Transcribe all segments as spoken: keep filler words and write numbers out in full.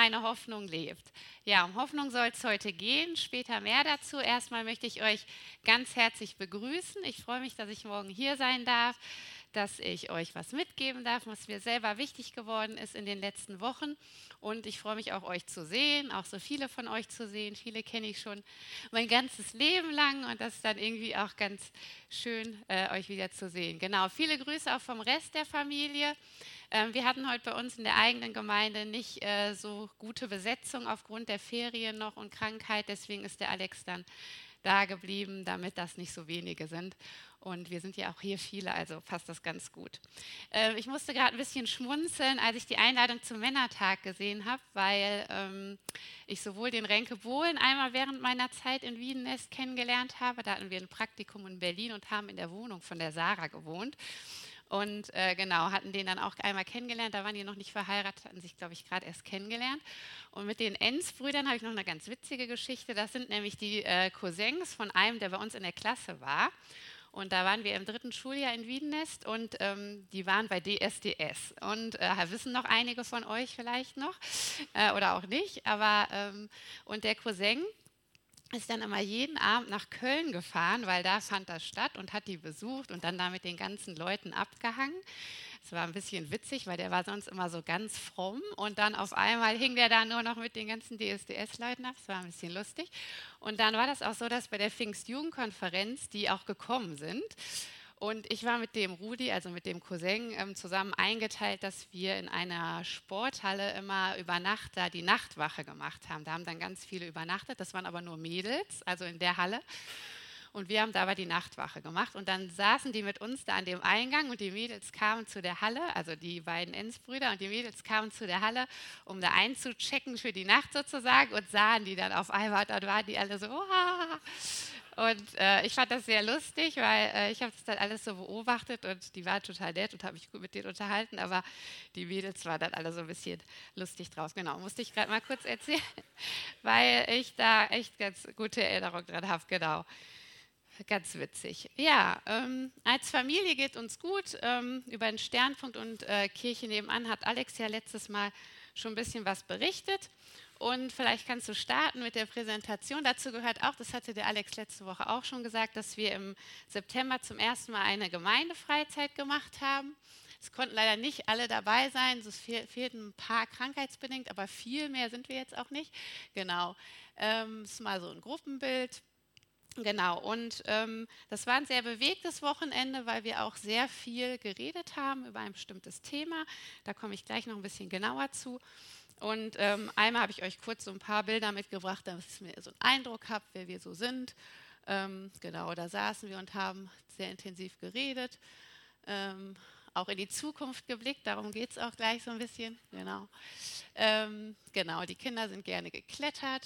meine Hoffnung lebt. Ja, um Hoffnung soll es heute gehen, später mehr dazu. Erstmal möchte ich euch ganz herzlich begrüßen. Ich freue mich, dass ich morgen hier sein darf, dass ich euch was mitgeben darf, was mir selber wichtig geworden ist in den letzten Wochen. Und ich freue mich auch, euch zu sehen, auch so viele von euch zu sehen. Viele kenne ich schon mein ganzes Leben lang und das ist dann irgendwie auch ganz schön, äh, euch wieder zu sehen. Genau, viele Grüße auch vom Rest der Familie. Ähm, wir hatten heute bei uns in der eigenen Gemeinde nicht äh, so gute Besetzung aufgrund der Ferien noch und Krankheit. Deswegen ist der Alex dann da geblieben, damit das nicht so wenige sind. Und wir sind ja auch hier viele, also passt das ganz gut. Äh, ich musste gerade ein bisschen schmunzeln, als ich die Einladung zum Männertag gesehen habe, weil ähm, ich sowohl den Renke Bohlen einmal während meiner Zeit in Wiedenest kennengelernt habe. Da hatten wir ein Praktikum in Berlin und haben in der Wohnung von der Sarah gewohnt. Und äh, genau, hatten den dann auch einmal kennengelernt. Da waren die noch nicht verheiratet, hatten sich, glaube ich, gerade erst kennengelernt. Und mit den Enz-Brüdern habe ich noch eine ganz witzige Geschichte. Das sind nämlich die äh, Cousins von einem, der bei uns in der Klasse war. Und da waren wir im dritten Schuljahr in Wiedenest und ähm, die waren bei D S D S. Und äh, wissen noch einige von euch vielleicht noch äh, oder auch nicht. Aber ähm, und der Cousin ist dann immer jeden Abend nach Köln gefahren, weil da fand das statt und hat die besucht und dann da mit den ganzen Leuten abgehangen. Es war ein bisschen witzig, weil der war sonst immer so ganz fromm und dann auf einmal hing der da nur noch mit den ganzen D S D S-Leuten ab. Das war ein bisschen lustig. Und dann war das auch so, dass bei der Pfingstjugendkonferenz die auch gekommen sind. Und ich war mit dem Rudi, also mit dem Cousin, ähm, zusammen eingeteilt, dass wir in einer Sporthalle immer über Nacht da die Nachtwache gemacht haben. Da haben dann ganz viele übernachtet, das waren aber nur Mädels, also in der Halle. Und wir haben da aber die Nachtwache gemacht. Und dann saßen die mit uns da an dem Eingang und die Mädels kamen zu der Halle, also die beiden Enz-Brüder und die Mädels kamen zu der Halle, um da einzuchecken für die Nacht sozusagen und sahen die dann auf einmal. Und dann waren die alle so, Wah! Und äh, ich fand das sehr lustig, weil äh, ich habe das dann alles so beobachtet und die waren total nett und habe mich gut mit denen unterhalten, aber die Mädels waren dann alle so ein bisschen lustig drauf. Genau, musste ich gerade mal kurz erzählen, weil ich da echt ganz gute Erinnerungen dran habe. Genau, ganz witzig. Ja, ähm, als Familie geht uns gut. Ähm, über den Sternpunkt und äh, Kirche nebenan hat Alex ja letztes Mal schon ein bisschen was berichtet. Und vielleicht kannst du starten mit der Präsentation. Dazu gehört auch, das hatte der Alex letzte Woche auch schon gesagt, dass wir im September zum ersten Mal eine Gemeindefreizeit gemacht haben. Es konnten leider nicht alle dabei sein, es fehl, fehlten ein paar krankheitsbedingt, aber viel mehr sind wir jetzt auch nicht. Genau, ähm, das ist mal so ein Gruppenbild. Genau, und ähm, das war ein sehr bewegtes Wochenende, weil wir auch sehr viel geredet haben über ein bestimmtes Thema. Da komme ich gleich noch ein bisschen genauer zu. Und ähm, einmal habe ich euch kurz so ein paar Bilder mitgebracht, damit ihr so einen Eindruck habt, wer wir so sind. Ähm, genau, da saßen wir und haben sehr intensiv geredet, ähm, auch in die Zukunft geblickt, darum geht es auch gleich so ein bisschen. Genau. Ähm, genau, die Kinder sind gerne geklettert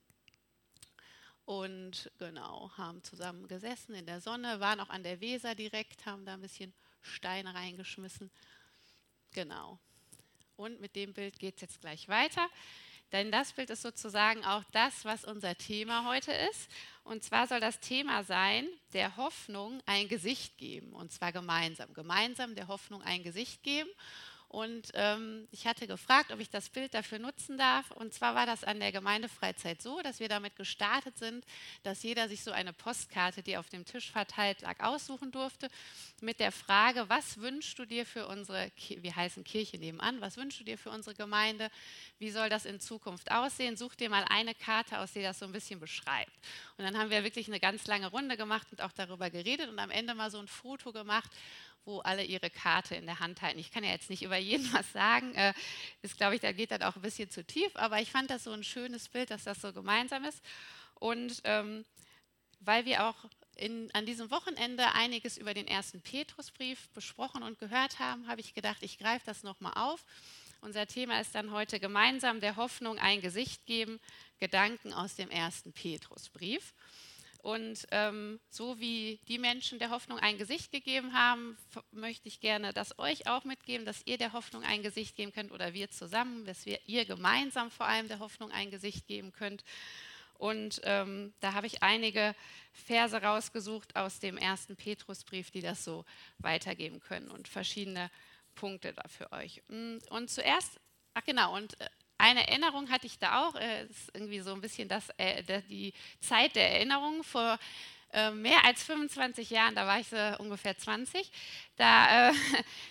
und genau, haben zusammen gesessen in der Sonne, waren auch an der Weser direkt, haben da ein bisschen Steine reingeschmissen. Genau. Und mit dem Bild geht es jetzt gleich weiter, denn das Bild ist sozusagen auch das, was unser Thema heute ist. Und zwar soll das Thema sein, der Hoffnung ein Gesicht geben, und zwar gemeinsam. Gemeinsam der Hoffnung ein Gesicht geben. Und ähm, ich hatte gefragt, ob ich das Bild dafür nutzen darf. Und zwar war das an der Gemeindefreizeit so, dass wir damit gestartet sind, dass jeder sich so eine Postkarte, die auf dem Tisch verteilt lag, aussuchen durfte, mit der Frage, was wünschst du dir für unsere, wir heißen Kirche nebenan, was wünschst du dir für unsere Gemeinde? Wie soll das in Zukunft aussehen? Such dir mal eine Karte aus, die das so ein bisschen beschreibt. Und dann haben wir wirklich eine ganz lange Runde gemacht und auch darüber geredet und am Ende mal so ein Foto gemacht, wo alle ihre Karte in der Hand halten. Ich kann ja jetzt nicht über jeden was sagen, äh, ist, glaube ich, da geht dann auch ein bisschen zu tief, aber ich fand das so ein schönes Bild, dass das so gemeinsam ist. Und ähm, weil wir auch in, an diesem Wochenende einiges über den ersten Petrusbrief besprochen und gehört haben, habe ich gedacht, ich greife das nochmal auf. Unser Thema ist dann heute gemeinsam der Hoffnung ein Gesicht geben, Gedanken aus dem ersten Petrusbrief. Und ähm, so wie die Menschen der Hoffnung ein Gesicht gegeben haben, f- möchte ich gerne das euch auch mitgeben, dass ihr der Hoffnung ein Gesicht geben könnt oder wir zusammen, dass wir ihr gemeinsam vor allem der Hoffnung ein Gesicht geben könnt. Und ähm, da habe ich einige Verse rausgesucht aus dem ersten Petrusbrief, die das so weitergeben können und verschiedene Punkte da für euch. Und zuerst, ach genau, und äh, eine Erinnerung hatte ich da auch, äh, ist irgendwie so ein bisschen das, äh, das, die Zeit der Erinnerung vor äh, mehr als fünfundzwanzig Jahren, da war ich so ungefähr zwanzig, da, äh,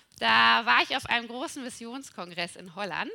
da war ich auf einem großen Missionskongress in Holland.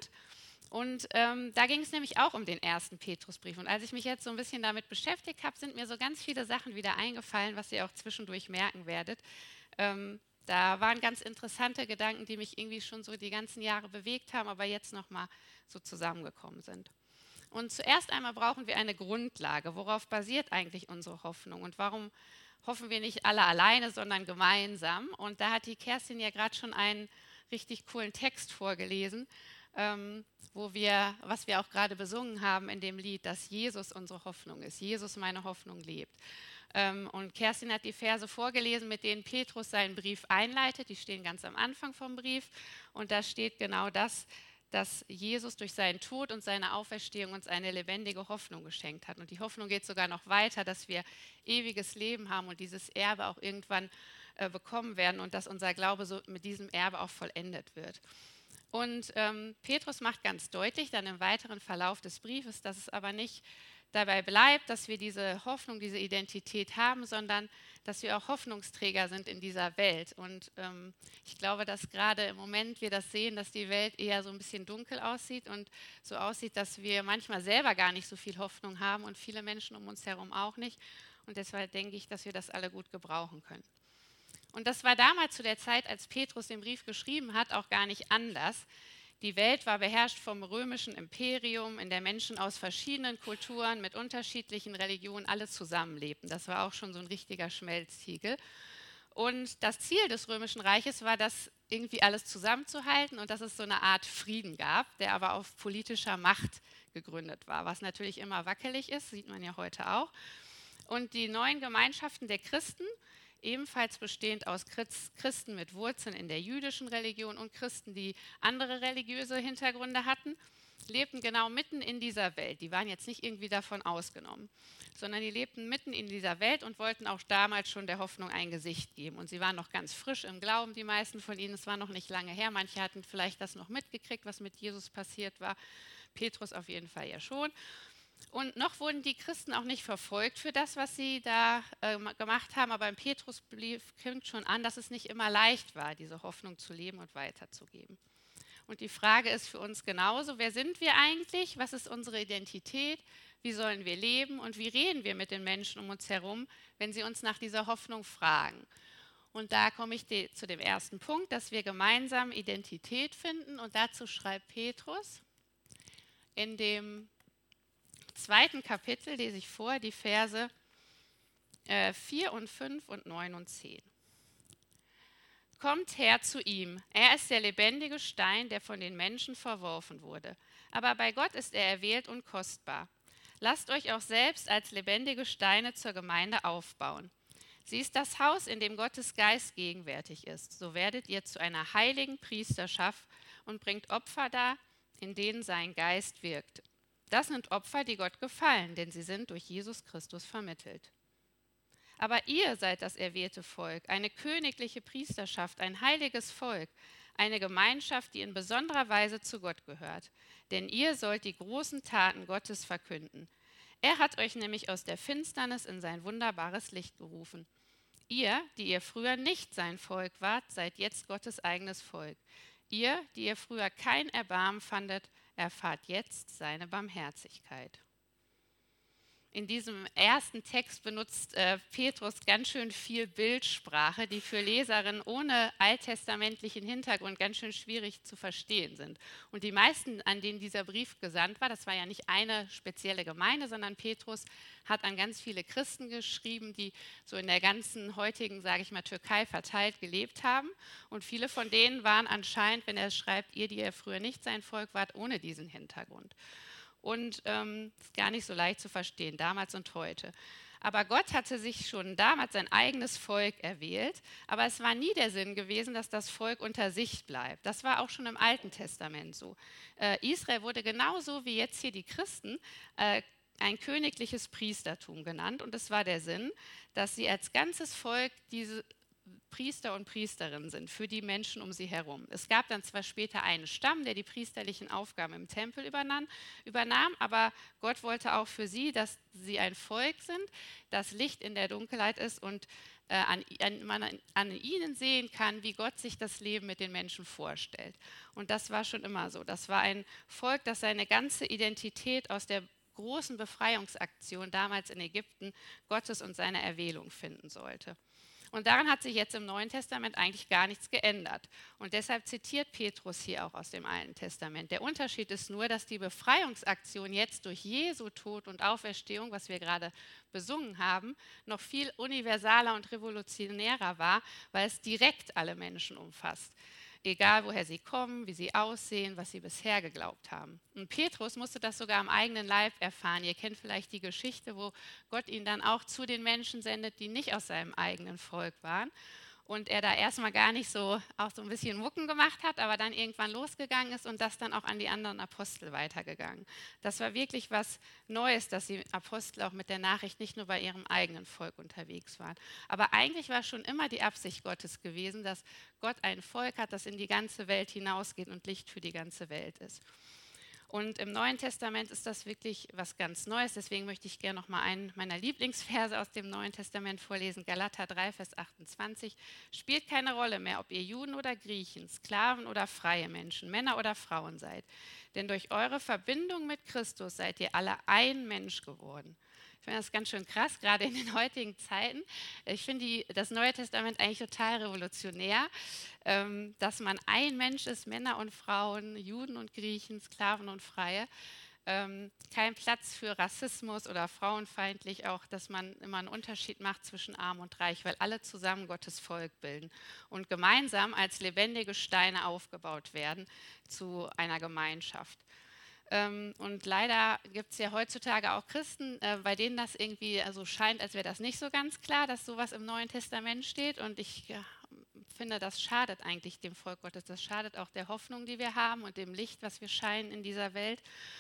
Und ähm, da ging es nämlich auch um den ersten Petrusbrief. Und als ich mich jetzt so ein bisschen damit beschäftigt habe, sind mir so ganz viele Sachen wieder eingefallen, was ihr auch zwischendurch merken werdet. Ähm, da waren ganz interessante Gedanken, die mich irgendwie schon so die ganzen Jahre bewegt haben, aber jetzt nochmal so zusammengekommen sind. Und zuerst einmal brauchen wir eine Grundlage. Worauf basiert eigentlich unsere Hoffnung? Und warum hoffen wir nicht alle alleine, sondern gemeinsam? Und da hat die Kerstin ja gerade schon einen richtig coolen Text vorgelesen, ähm, wo wir, was wir auch gerade besungen haben in dem Lied, dass Jesus unsere Hoffnung ist, Jesus meine Hoffnung lebt. Ähm, und Kerstin hat die Verse vorgelesen, mit denen Petrus seinen Brief einleitet, die stehen ganz am Anfang vom Brief und da steht genau das, dass Jesus durch seinen Tod und seine Auferstehung uns eine lebendige Hoffnung geschenkt hat. Und die Hoffnung geht sogar noch weiter, dass wir ewiges Leben haben und dieses Erbe auch irgendwann äh, bekommen werden und dass unser Glaube so mit diesem Erbe auch vollendet wird. Und ähm, Petrus macht ganz deutlich dann im weiteren Verlauf des Briefes, dass es aber nicht dabei bleibt, dass wir diese Hoffnung, diese Identität haben, sondern dass wir auch Hoffnungsträger sind in dieser Welt. Und ähm, ich glaube, dass gerade im Moment wir das sehen, dass die Welt eher so ein bisschen dunkel aussieht und so aussieht, dass wir manchmal selber gar nicht so viel Hoffnung haben und viele Menschen um uns herum auch nicht. Und deshalb denke ich, dass wir das alle gut gebrauchen können. Und das war damals zu der Zeit, als Petrus den Brief geschrieben hat, auch gar nicht anders. Die Welt war beherrscht vom römischen Imperium, in der Menschen aus verschiedenen Kulturen mit unterschiedlichen Religionen alle zusammenlebten. Das war auch schon so ein richtiger Schmelztiegel. Und das Ziel des Römischen Reiches war, das irgendwie alles zusammenzuhalten und dass es so eine Art Frieden gab, der aber auf politischer Macht gegründet war, was natürlich immer wackelig ist, sieht man ja heute auch. Und die neuen Gemeinschaften der Christen, ebenfalls bestehend aus Christen mit Wurzeln in der jüdischen Religion und Christen, die andere religiöse Hintergründe hatten, lebten genau mitten in dieser Welt. Die waren jetzt nicht irgendwie davon ausgenommen, sondern die lebten mitten in dieser Welt und wollten auch damals schon der Hoffnung ein Gesicht geben. Und sie waren noch ganz frisch im Glauben, die meisten von ihnen. Es war noch nicht lange her. Manche hatten vielleicht das noch mitgekriegt, was mit Jesus passiert war. Petrus auf jeden Fall ja schon. Und noch wurden die Christen auch nicht verfolgt für das, was sie da äh, gemacht haben, aber im Petrusbrief klingt schon an, dass es nicht immer leicht war, diese Hoffnung zu leben und weiterzugeben. Und die Frage ist für uns genauso, wer sind wir eigentlich, was ist unsere Identität, wie sollen wir leben und wie reden wir mit den Menschen um uns herum, wenn sie uns nach dieser Hoffnung fragen. Und da komme ich de- zu dem ersten Punkt, dass wir gemeinsam Identität finden und dazu schreibt Petrus in dem zweiten Kapitel, lese ich vor, die Verse äh, vier und fünf und neun und zehn. Kommt her zu ihm, er ist der lebendige Stein, der von den Menschen verworfen wurde. Aber bei Gott ist er erwählt und kostbar. Lasst euch auch selbst als lebendige Steine zur Gemeinde aufbauen. Sie ist das Haus, in dem Gottes Geist gegenwärtig ist. So werdet ihr zu einer heiligen Priesterschaft und bringt Opfer dar, in denen sein Geist wirkt. Das sind Opfer, die Gott gefallen, denn sie sind durch Jesus Christus vermittelt. Aber ihr seid das erwählte Volk, eine königliche Priesterschaft, ein heiliges Volk, eine Gemeinschaft, die in besonderer Weise zu Gott gehört. Denn ihr sollt die großen Taten Gottes verkünden. Er hat euch nämlich aus der Finsternis in sein wunderbares Licht gerufen. Ihr, die ihr früher nicht sein Volk wart, seid jetzt Gottes eigenes Volk. Ihr, die ihr früher kein Erbarmen fandet, erfahrt jetzt seine Barmherzigkeit. In diesem ersten Text benutzt äh, Petrus ganz schön viel Bildsprache, die für Leserinnen ohne alttestamentlichen Hintergrund ganz schön schwierig zu verstehen sind. Und die meisten, an denen dieser Brief gesandt war, das war ja nicht eine spezielle Gemeinde, sondern Petrus hat an ganz viele Christen geschrieben, die so in der ganzen heutigen, sage ich mal, Türkei verteilt gelebt haben. Und viele von denen waren anscheinend, wenn er schreibt, ihr, die ihr früher nicht sein Volk wart, ohne diesen Hintergrund. Und ähm, ist gar nicht so leicht zu verstehen, damals und heute. Aber Gott hatte sich schon damals sein eigenes Volk erwählt, aber es war nie der Sinn gewesen, dass das Volk unter sich bleibt. Das war auch schon im Alten Testament so. Äh, Israel wurde genauso wie jetzt hier die Christen äh, ein königliches Priestertum genannt und es war der Sinn, dass sie als ganzes Volk diese Priester und Priesterinnen sind für die Menschen um sie herum. Es gab dann zwar später einen Stamm, der die priesterlichen Aufgaben im Tempel übernahm, übernahm, aber Gott wollte auch für sie, dass sie ein Volk sind, das Licht in der Dunkelheit ist und äh, an, an, man an ihnen sehen kann, wie Gott sich das Leben mit den Menschen vorstellt. Und das war schon immer so. Das war ein Volk, das seine ganze Identität aus der großen Befreiungsaktion damals in Ägypten Gottes und seiner Erwählung finden sollte. Und daran hat sich jetzt im Neuen Testament eigentlich gar nichts geändert. Und deshalb zitiert Petrus hier auch aus dem Alten Testament. Der Unterschied ist nur, dass die Befreiungsaktion jetzt durch Jesu Tod und Auferstehung, was wir gerade besungen haben, noch viel universaler und revolutionärer war, weil es direkt alle Menschen umfasst. Egal, woher sie kommen, wie sie aussehen, was sie bisher geglaubt haben. Und Petrus musste das sogar am eigenen Leib erfahren. Ihr kennt vielleicht die Geschichte, wo Gott ihn dann auch zu den Menschen sendet, die nicht aus seinem eigenen Volk waren. Und er da erstmal gar nicht so, auch so ein bisschen Mucken gemacht hat, aber dann irgendwann losgegangen ist und das dann auch an die anderen Apostel weitergegangen. Das war wirklich was Neues, dass die Apostel auch mit der Nachricht nicht nur bei ihrem eigenen Volk unterwegs waren. Aber eigentlich war schon immer die Absicht Gottes gewesen, dass Gott ein Volk hat, das in die ganze Welt hinausgeht und Licht für die ganze Welt ist. Und im Neuen Testament ist das wirklich was ganz Neues. Deswegen möchte ich gerne noch mal einen meiner Lieblingsverse aus dem Neuen Testament vorlesen. Galater drei, Vers achtundzwanzig. Spielt keine Rolle mehr, ob ihr Juden oder Griechen, Sklaven oder freie Menschen, Männer oder Frauen seid. Denn durch eure Verbindung mit Christus seid ihr alle ein Mensch geworden. Ich finde das ganz schön krass, gerade in den heutigen Zeiten. Ich finde das Neue Testament eigentlich total revolutionär, ähm, dass man ein Mensch ist, Männer und Frauen, Juden und Griechen, Sklaven und Freie. Ähm, kein Platz für Rassismus oder frauenfeindlich, auch dass man immer einen Unterschied macht zwischen Arm und Reich, weil alle zusammen Gottes Volk bilden und gemeinsam als lebendige Steine aufgebaut werden zu einer Gemeinschaft. Ähm, und leider gibt es ja heutzutage auch Christen, äh, bei denen das irgendwie also scheint, als wäre das nicht so ganz klar, dass sowas im Neuen Testament steht. Und ich ja, finde, das schadet eigentlich dem Volk Gottes. Das schadet auch der Hoffnung, die wir haben und dem Licht, was wir scheinen in dieser Welt.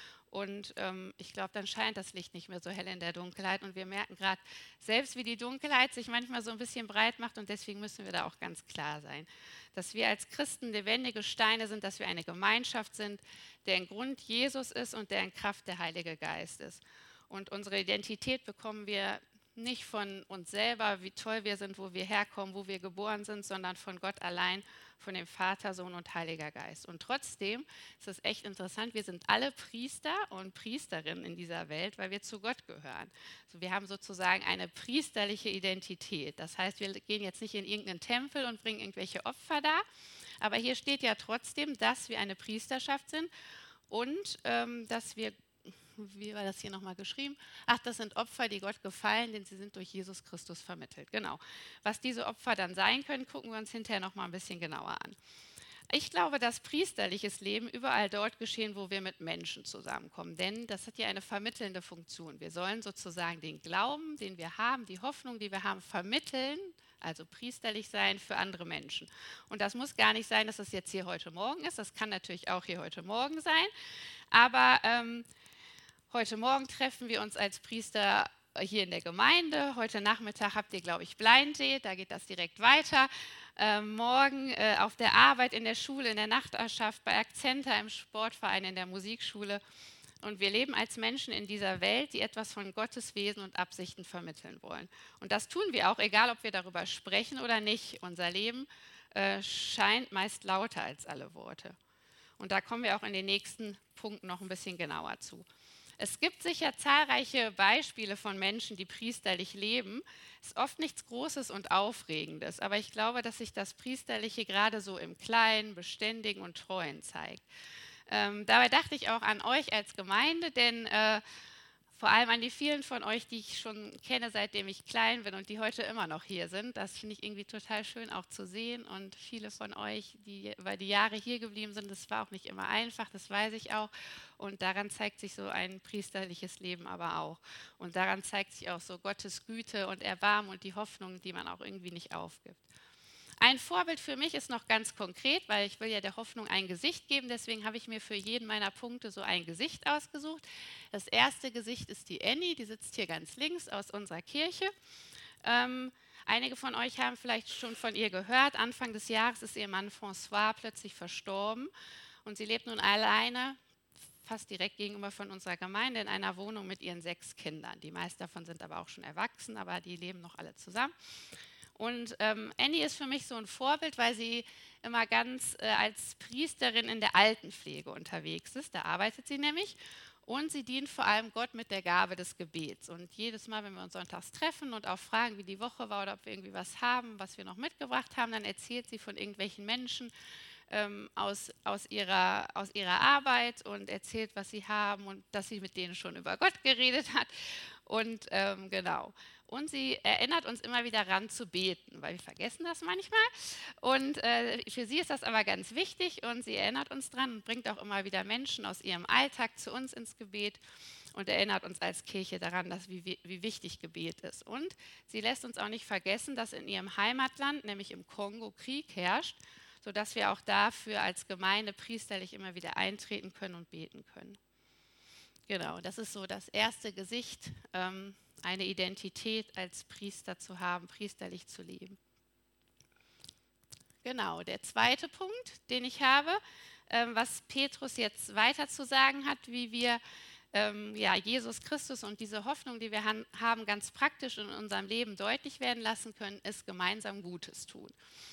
Und ähm, ich glaube, dann scheint das Licht nicht mehr so hell in der Dunkelheit. Und wir merken gerade selbst, wie die Dunkelheit sich manchmal so ein bisschen breit macht. Und deswegen müssen wir da auch ganz klar sein, dass wir als Christen lebendige Steine sind, dass wir eine Gemeinschaft sind, deren Grund Jesus ist und deren Kraft der Heilige Geist ist. Und unsere Identität bekommen wir nicht von uns selber, wie toll wir sind, wo wir herkommen, wo wir geboren sind, sondern von Gott allein, von dem Vater, Sohn und Heiliger Geist. Und trotzdem ist es echt interessant, wir sind alle Priester und Priesterinnen in dieser Welt, weil wir zu Gott gehören. Also wir haben sozusagen eine priesterliche Identität. Das heißt, wir gehen jetzt nicht in irgendeinen Tempel und bringen irgendwelche Opfer dar, aber hier steht ja trotzdem, dass wir eine Priesterschaft sind und ähm, dass wir, wie war das hier nochmal geschrieben? Ach, das sind Opfer, die Gott gefallen, denn sie sind durch Jesus Christus vermittelt. Genau. Was diese Opfer dann sein können, gucken wir uns hinterher nochmal ein bisschen genauer an. Ich glaube, dass priesterliches Leben überall dort geschehen, wo wir mit Menschen zusammenkommen, denn das hat ja eine vermittelnde Funktion. Wir sollen sozusagen den Glauben, den wir haben, die Hoffnung, die wir haben, vermitteln, also priesterlich sein für andere Menschen. Und das muss gar nicht sein, dass das jetzt hier heute Morgen ist, das kann natürlich auch hier heute Morgen sein, aber ähm, heute Morgen treffen wir uns als Priester hier in der Gemeinde. Heute Nachmittag habt ihr, glaube ich, Blind Date, da geht das direkt weiter. Äh, morgen äh, auf der Arbeit, in der Schule, in der Nachbarschaft, bei Akzenta, im Sportverein, in der Musikschule. Und wir leben als Menschen in dieser Welt, die etwas von Gottes Wesen und Absichten vermitteln wollen. Und das tun wir auch, egal ob wir darüber sprechen oder nicht. Unser Leben äh, scheint meist lauter als alle Worte. Und da kommen wir auch in den nächsten Punkten noch ein bisschen genauer zu. Es gibt sicher zahlreiche Beispiele von Menschen, die priesterlich leben. Es ist oft nichts Großes und Aufregendes, aber ich glaube, dass sich das Priesterliche gerade so im Kleinen, Beständigen und Treuen zeigt. Ähm, dabei dachte ich auch an euch als Gemeinde, denn äh, vor allem an die vielen von euch, die ich schon kenne, seitdem ich klein bin und die heute immer noch hier sind. Das finde ich irgendwie total schön auch zu sehen. Und viele von euch, die über die Jahre hier geblieben sind, das war auch nicht immer einfach, das weiß ich auch. Und daran zeigt sich so ein priesterliches Leben aber auch. Und daran zeigt sich auch so Gottes Güte und Erbarmen und die Hoffnung, die man auch irgendwie nicht aufgibt. Ein Vorbild für mich ist noch ganz konkret, weil ich will ja der Hoffnung ein Gesicht geben, deswegen habe ich mir für jeden meiner Punkte so ein Gesicht ausgesucht. Das erste Gesicht ist die Annie, die sitzt hier ganz links aus unserer Kirche. Ähm, einige von euch haben vielleicht schon von ihr gehört. Anfang des Jahres ist ihr Mann François plötzlich verstorben und sie lebt nun alleine, fast direkt gegenüber von unserer Gemeinde, in einer Wohnung mit ihren sechs Kindern. Die meisten davon sind aber auch schon erwachsen, aber die leben noch alle zusammen. Und ähm, Annie ist für mich so ein Vorbild, weil sie immer ganz äh, als Priesterin in der Altenpflege unterwegs ist. Da arbeitet sie nämlich. Und sie dient vor allem Gott mit der Gabe des Gebets. Und jedes Mal, wenn wir uns sonntags treffen und auch fragen, wie die Woche war oder ob wir irgendwie was haben, was wir noch mitgebracht haben, dann erzählt sie von irgendwelchen Menschen ähm, aus, aus, ihrer, aus ihrer Arbeit und erzählt, was sie haben und dass sie mit denen schon über Gott geredet hat. Und ähm, genau. Und sie erinnert uns immer wieder daran zu beten, weil wir vergessen das manchmal. Und äh, für sie ist das aber ganz wichtig und sie erinnert uns dran und bringt auch immer wieder Menschen aus ihrem Alltag zu uns ins Gebet und erinnert uns als Kirche daran, dass, wie, wie wichtig Gebet ist. Und sie lässt uns auch nicht vergessen, dass in ihrem Heimatland, nämlich im Kongo, Krieg herrscht, sodass wir auch dafür als Gemeinde priesterlich immer wieder eintreten können und beten können. Genau, das ist so das erste Gesicht, ähm, eine Identität als Priester zu haben, priesterlich zu leben. Genau, der zweite Punkt, den ich habe, ähm, was Petrus jetzt weiter zu sagen hat, wie wir ähm, ja, Jesus Christus und diese Hoffnung, die wir han- haben, ganz praktisch in unserem Leben deutlich werden lassen können, ist gemeinsam Gutes tun.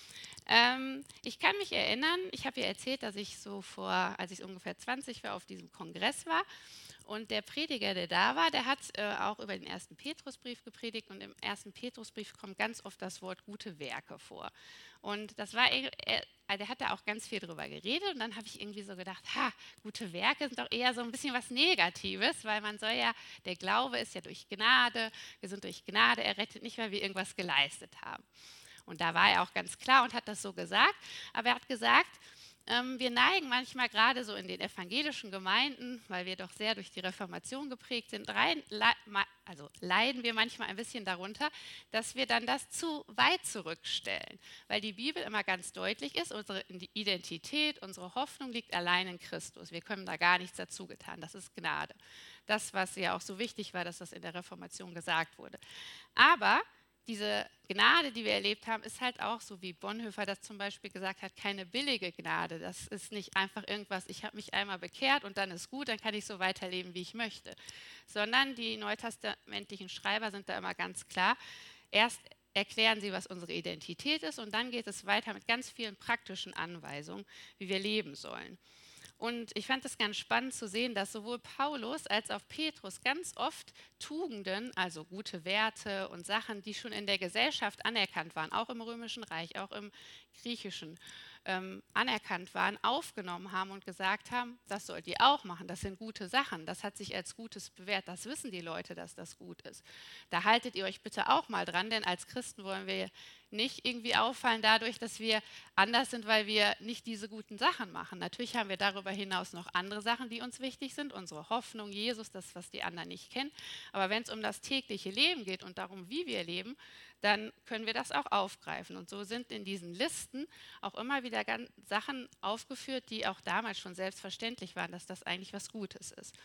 Ähm, ich kann mich erinnern, ich habe ja erzählt, dass ich so vor, als ich ungefähr zwanzig war, auf diesem Kongress war. Und der Prediger, der da war, der hat äh, auch über den ersten Petrusbrief gepredigt. Und im ersten Petrusbrief kommt ganz oft das Wort gute Werke vor. Und das war, er, der hat da auch ganz viel drüber geredet. Und dann habe ich irgendwie so gedacht, ha, gute Werke sind doch eher so ein bisschen was Negatives, weil man soll ja, der Glaube ist ja durch Gnade, wir sind durch Gnade errettet, nicht weil wir irgendwas geleistet haben. Und da war er auch ganz klar und hat das so gesagt. Aber er hat gesagt, ähm, wir neigen manchmal gerade so in den evangelischen Gemeinden, weil wir doch sehr durch die Reformation geprägt sind, rein, also leiden wir manchmal ein bisschen darunter, dass wir dann das zu weit zurückstellen. Weil die Bibel immer ganz deutlich ist, unsere Identität, unsere Hoffnung liegt allein in Christus. Wir können da gar nichts dazu getan. Das ist Gnade. Das, was ja auch so wichtig war, dass das in der Reformation gesagt wurde. Aber diese Gnade, die wir erlebt haben, ist halt auch, so wie Bonhoeffer das zum Beispiel gesagt hat, keine billige Gnade. Das ist nicht einfach irgendwas, ich habe mich einmal bekehrt und dann ist gut, dann kann ich so weiterleben, wie ich möchte. Sondern die neutestamentlichen Schreiber sind da immer ganz klar. Erst erklären sie, was unsere Identität ist und dann geht es weiter mit ganz vielen praktischen Anweisungen, wie wir leben sollen. Und ich fand es ganz spannend zu sehen, dass sowohl Paulus als auch Petrus ganz oft Tugenden, also gute Werte und Sachen, die schon in der Gesellschaft anerkannt waren, auch im Römischen Reich, auch im Griechischen ähm, anerkannt waren, aufgenommen haben und gesagt haben, das sollt ihr auch machen, das sind gute Sachen, das hat sich als Gutes bewährt, das wissen die Leute, dass das gut ist. Da haltet ihr euch bitte auch mal dran, denn als Christen wollen wir nicht irgendwie auffallen dadurch, dass wir anders sind, weil wir nicht diese guten Sachen machen. Natürlich haben wir darüber hinaus noch andere Sachen, die uns wichtig sind, unsere Hoffnung, Jesus, das, was die anderen nicht kennen. Aber wenn es um das tägliche Leben geht und darum, wie wir leben, dann können wir das auch aufgreifen. Und so sind in diesen Listen auch immer wieder Sachen aufgeführt, die auch damals schon selbstverständlich waren, dass das eigentlich was Gutes ist.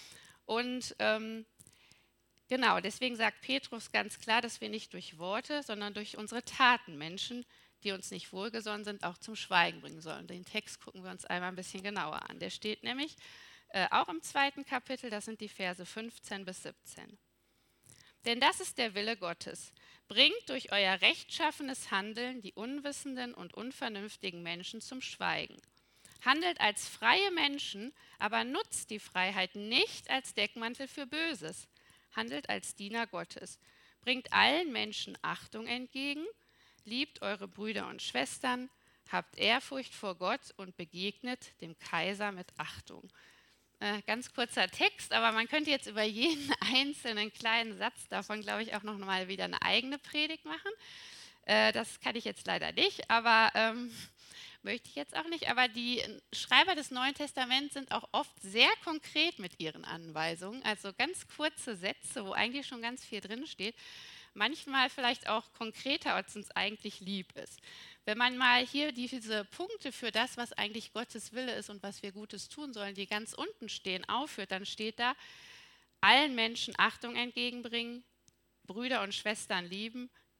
Und ähm, genau, deswegen sagt Petrus ganz klar, dass wir nicht durch Worte, sondern durch unsere Taten Menschen, die uns nicht wohlgesonnen sind, auch zum Schweigen bringen sollen. Den Text gucken wir uns einmal ein bisschen genauer an. Der steht nämlich äh, auch im zweiten Kapitel, das sind die Verse fünfzehn bis siebzehn. Denn das ist der Wille Gottes. Bringt durch euer rechtschaffenes Handeln die unwissenden und unvernünftigen Menschen zum Schweigen. Handelt als freie Menschen, aber nutzt die Freiheit nicht als Deckmantel für Böses. Handelt als Diener Gottes. Bringt allen Menschen Achtung entgegen. Liebt eure Brüder und Schwestern. Habt Ehrfurcht vor Gott und begegnet dem Kaiser mit Achtung. Äh, ganz kurzer Text, aber man könnte jetzt über jeden einzelnen kleinen Satz davon, glaube ich, auch noch mal wieder eine eigene Predigt machen. Äh, das kann ich jetzt leider nicht, aber ähm, möchte ich jetzt auch nicht. Aber die Schreiber des Neuen Testaments sind auch oft sehr konkret mit ihren Anweisungen, also ganz kurze Sätze, wo eigentlich schon ganz viel drinsteht. Manchmal vielleicht auch konkreter, als uns eigentlich lieb ist. Wenn man mal hier diese Punkte für das, was eigentlich Gottes Wille ist und was wir Gutes tun sollen, die ganz unten stehen, aufführt, dann steht da, allen Menschen Achtung entgegenbringen, Brüder und Schwestern lieben,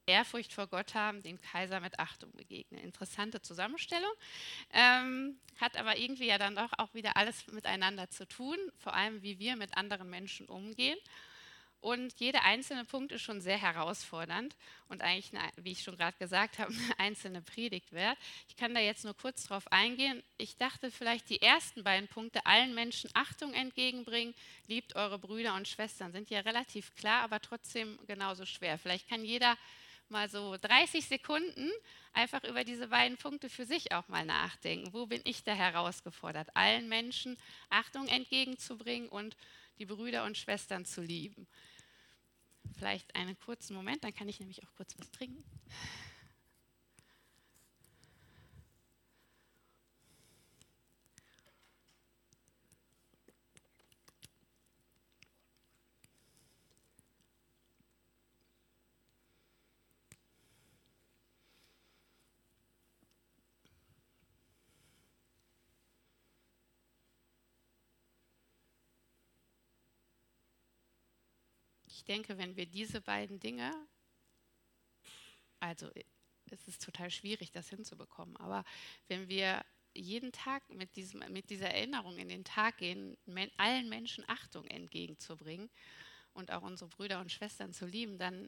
Ehrfurcht vor Gott haben, dem Kaiser mit Achtung begegnen. Interessante Zusammenstellung, ähm, hat aber irgendwie ja dann doch auch wieder alles miteinander zu tun, vor allem wie wir mit anderen Menschen umgehen. Und jeder einzelne Punkt ist schon sehr herausfordernd und eigentlich, eine, wie ich schon gerade gesagt habe, eine einzelne Predigt wert. Ich kann da jetzt nur kurz drauf eingehen. Ich dachte vielleicht, die ersten beiden Punkte, allen Menschen Achtung entgegenbringen, liebt eure Brüder und Schwestern, sind ja relativ klar, aber trotzdem genauso schwer. Vielleicht kann jeder mal so dreißig Sekunden einfach über diese beiden Punkte für sich auch mal nachdenken. Wo bin ich da herausgefordert, allen Menschen Achtung entgegenzubringen und die Brüder und Schwestern zu lieben? Vielleicht einen kurzen Moment, dann kann ich nämlich auch kurz was trinken. Ich denke, wenn wir diese beiden Dinge, also es ist total schwierig, das hinzubekommen, aber wenn wir jeden Tag mit, diesem, mit dieser Erinnerung in den Tag gehen, men, allen Menschen Achtung entgegenzubringen und auch unsere Brüder und Schwestern zu lieben, dann,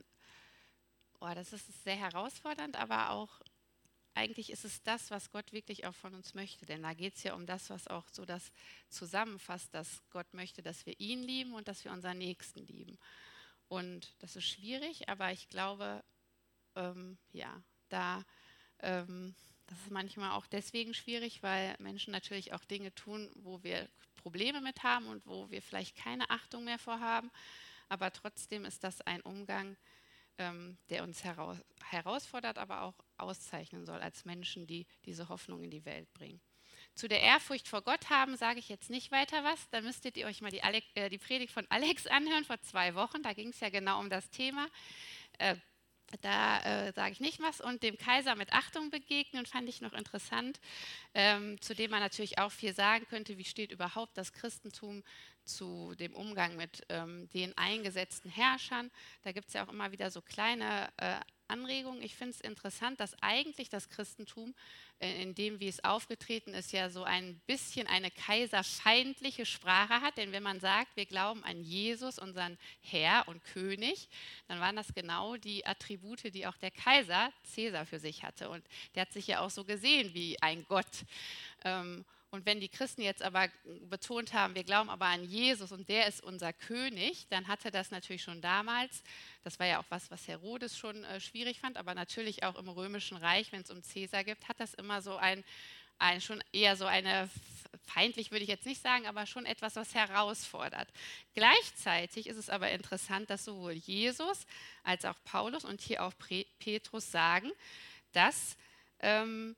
oh, das ist sehr herausfordernd, aber auch eigentlich ist es das, was Gott wirklich auch von uns möchte. Denn da geht es ja um das, was auch so das zusammenfasst, dass Gott möchte, dass wir ihn lieben und dass wir unseren Nächsten lieben. Und das ist schwierig, aber ich glaube, ähm, ja, da, ähm, das ist manchmal auch deswegen schwierig, weil Menschen natürlich auch Dinge tun, wo wir Probleme mit haben und wo wir vielleicht keine Achtung mehr vorhaben. Aber trotzdem ist das ein Umgang, ähm, der uns heraus, herausfordert, aber auch auszeichnen soll als Menschen, die diese Hoffnung in die Welt bringen. Zu der Ehrfurcht vor Gott haben sage ich jetzt nicht weiter was. Da müsstet ihr euch mal die, Alex, äh, die Predigt von Alex anhören vor zwei Wochen. Da ging es ja genau um das Thema. Äh, da äh, sage ich nicht was. Und dem Kaiser mit Achtung begegnen, fand ich noch interessant, ähm, zu dem man natürlich auch viel sagen könnte, wie steht überhaupt das Christentum zu dem Umgang mit ähm, den eingesetzten Herrschern. Da gibt es ja auch immer wieder so kleine äh, Anregungen. Ich finde es interessant, dass eigentlich das Christentum, äh, in dem wie es aufgetreten ist, ja so ein bisschen eine kaiserfeindliche Sprache hat. Denn wenn man sagt, wir glauben an Jesus, unseren Herr und König, dann waren das genau die Attribute, die auch der Kaiser Caesar für sich hatte. Und der hat sich ja auch so gesehen wie ein Gott. Ähm, und wenn die Christen jetzt aber betont haben, wir glauben aber an Jesus und der ist unser König, dann hatte das natürlich schon damals, das war ja auch was, was Herodes schon äh, schwierig fand, aber natürlich auch im Römischen Reich, wenn es um Caesar geht, hat das immer so ein, ein schon eher so eine, feindlich würde ich jetzt nicht sagen, aber schon etwas, was herausfordert. Gleichzeitig ist es aber interessant, dass sowohl Jesus als auch Paulus und hier auch Petrus sagen, dass, ähm,